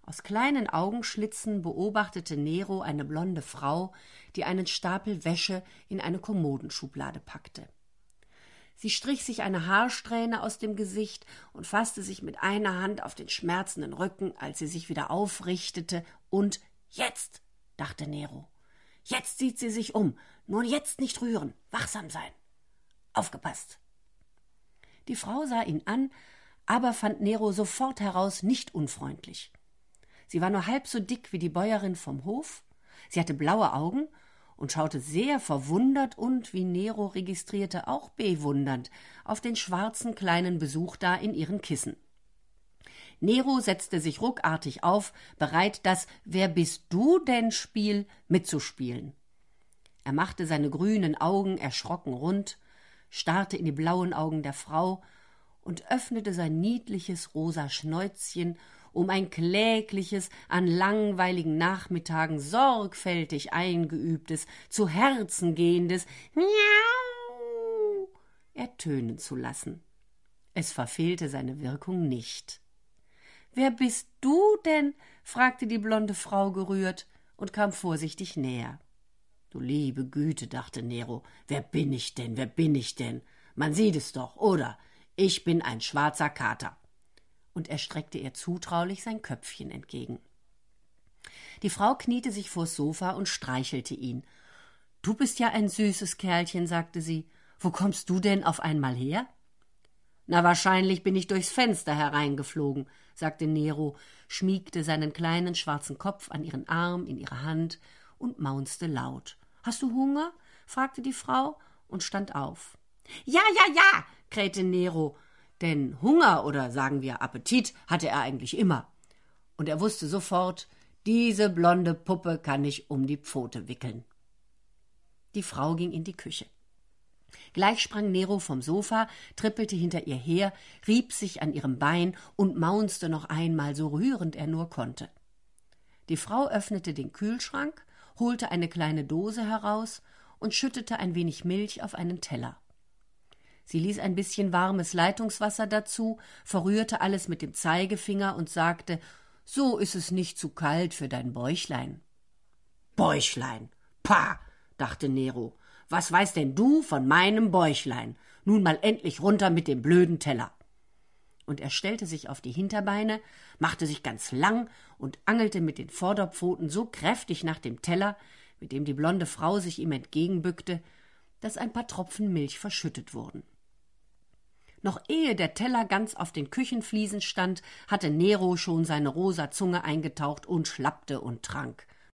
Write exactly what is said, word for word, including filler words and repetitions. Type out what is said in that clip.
Aus kleinen Augenschlitzen beobachtete Nero eine blonde Frau, die einen Stapel Wäsche in eine Kommodenschublade packte. Sie strich sich eine Haarsträhne aus dem Gesicht und fasste sich mit einer Hand auf den schmerzenden Rücken, als sie sich wieder aufrichtete. Und jetzt, dachte Nero, jetzt sieht sie sich um. Nur jetzt nicht rühren, wachsam sein. Aufgepasst. Die Frau sah ihn an, aber fand Nero sofort heraus nicht unfreundlich. Sie war nur halb so dick wie die Bäuerin vom Hof, sie hatte blaue Augen und schaute sehr verwundert und, wie Nero registrierte, auch bewundernd auf den schwarzen kleinen Besuch da in ihren Kissen. Nero setzte sich ruckartig auf, bereit, das »Wer bist du denn« Spiel mitzuspielen. Er machte seine grünen Augen erschrocken rund, starrte in die blauen Augen der Frau und öffnete sein niedliches rosa Schnäuzchen, um ein klägliches, an langweiligen Nachmittagen sorgfältig eingeübtes, zu Herzen gehendes Miau ertönen zu lassen. Es verfehlte seine Wirkung nicht. »Wer bist du denn?« fragte die blonde Frau gerührt und kam vorsichtig näher. »Du liebe Güte«, dachte Nero, »wer bin ich denn, wer bin ich denn? Man sieht es doch, oder? Ich bin ein schwarzer Kater.« Und er streckte ihr zutraulich sein Köpfchen entgegen. Die Frau kniete sich vors Sofa und streichelte ihn. »Du bist ja ein süßes Kerlchen«, sagte sie. »Wo kommst du denn auf einmal her?« »Na, wahrscheinlich bin ich durchs Fenster hereingeflogen«, sagte Nero, schmiegte seinen kleinen schwarzen Kopf an ihren Arm in ihre Hand und maunzte laut. »Hast du Hunger?« fragte die Frau und stand auf. »Ja, ja, ja«, krähte Nero, denn Hunger oder sagen wir Appetit hatte er eigentlich immer. Und er wusste sofort, diese blonde Puppe kann ich um die Pfote wickeln. Die Frau ging in die Küche. Gleich sprang Nero vom Sofa, trippelte hinter ihr her, rieb sich an ihrem Bein und maunzte noch einmal, so rührend er nur konnte. Die Frau öffnete den Kühlschrank, holte eine kleine Dose heraus und schüttete ein wenig Milch auf einen Teller. Sie ließ ein bisschen warmes Leitungswasser dazu, verrührte alles mit dem Zeigefinger und sagte, »So ist es nicht zu kalt für dein Bäuchlein.« »Bäuchlein? Pah«, dachte Nero, »was weißt denn du von meinem Bäuchlein? Nun mal endlich runter mit dem blöden Teller.« Und er stellte sich auf die Hinterbeine, machte sich ganz lang und angelte mit den Vorderpfoten so kräftig nach dem Teller, mit dem die blonde Frau sich ihm entgegenbückte, dass ein paar Tropfen Milch verschüttet wurden. Noch ehe der Teller ganz auf den Küchenfliesen stand, hatte Nero schon seine rosa Zunge eingetaucht und schlappte und trank.